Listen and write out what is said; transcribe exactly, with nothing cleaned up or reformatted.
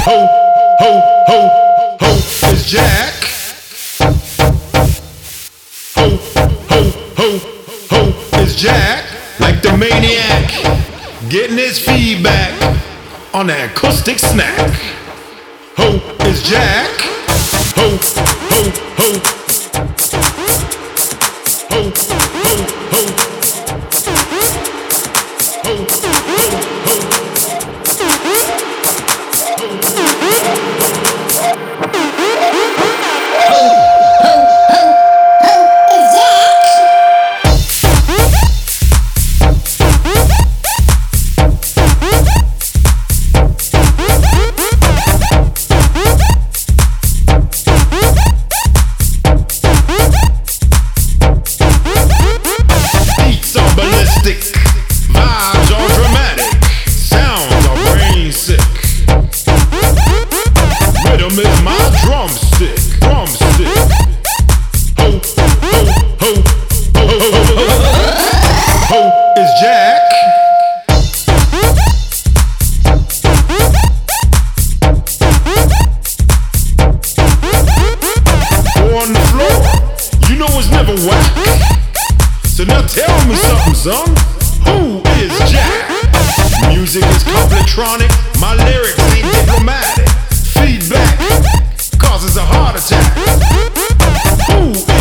Ho, ho, ho, ho is Jack. Ho, ho, ho, ho is Jack. Like the maniac, getting his feedback on that acoustic snack. Ho is Jack. Ho, ho, ho. Ho, ho, ho. Ho, ho, ho. Vibes are dramatic, sounds are brain sick. Rhythm is my drumstick, drumstick. Ho, ho, ho, ho, ho, ho, ho, ho is Jack. On the floor, you know it's never whack. So now tell me something, son. Who is Jack? Music is completronic, my lyrics ain't diplomatic. Feedback causes a heart attack. Who